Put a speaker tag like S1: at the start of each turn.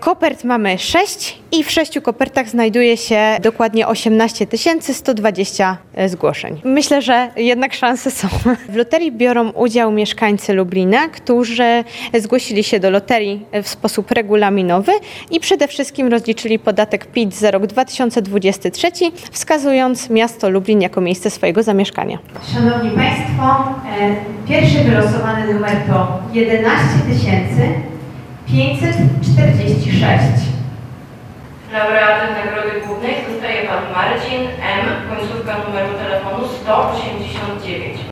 S1: Kopert mamy 6 i w 6 kopertach znajduje się dokładnie 18 120 zgłoszeń. Myślę, że jednak szanse są. W loterii biorą udział mieszkańcy Lublina, którzy zgłosili się do loterii w sposób regulaminowy i przede wszystkim rozliczyli podatek PIT za rok 2023, wskazując miasto Lublin jako miejsce swojego zamieszkania. Szanowni Państwo, pierwszy wylosowany numer to 11 546.
S2: Laureatem Nagrody Głównej zostaje Pan Marcin M., końcówka numeru telefonu 189.